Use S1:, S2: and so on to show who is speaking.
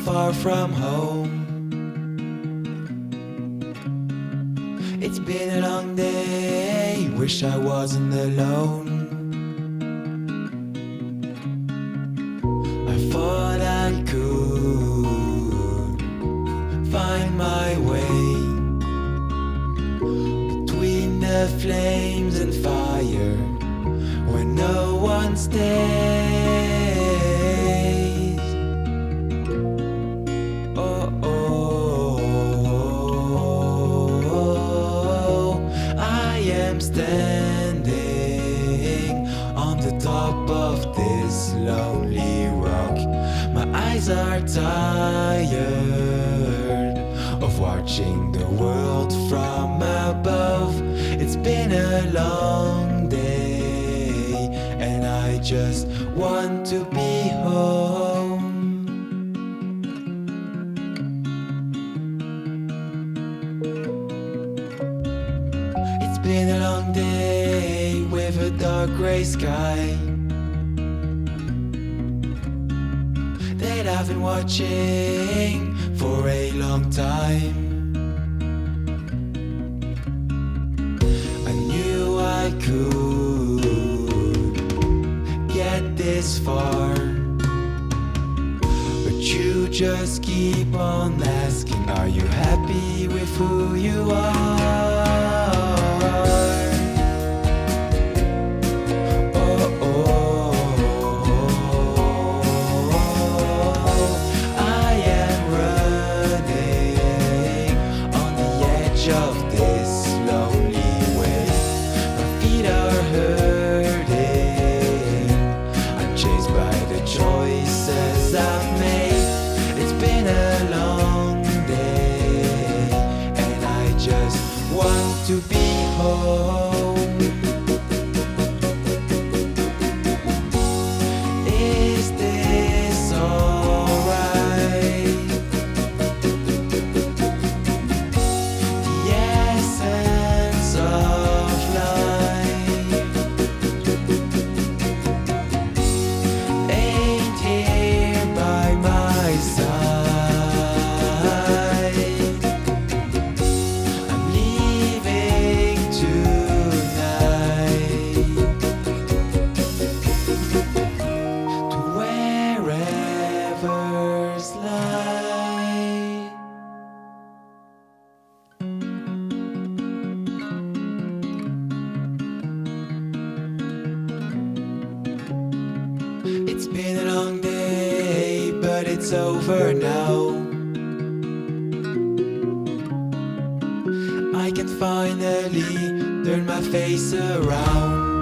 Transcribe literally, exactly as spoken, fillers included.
S1: far from home. It's been a long day, wish I wasn't alone. I thought I could find my way between the flames and fire when no one stays. Oh, oh, oh, I am standing on the top of this lonely rock. My eyes are tired of watching the world from above. It's been a long day, and I just want to be home. It's been a long day with a dark gray sky that I've been watching for a long time. I knew I could get this far, but you just keep on asking, are you happy with who you are? Of this lonely way, my feet are hurting. I'm chased by the choices I've made. It's been a long day, and I just want to be home. Is this alright? It's been a long day, but it's over now. I can finally turn my face around.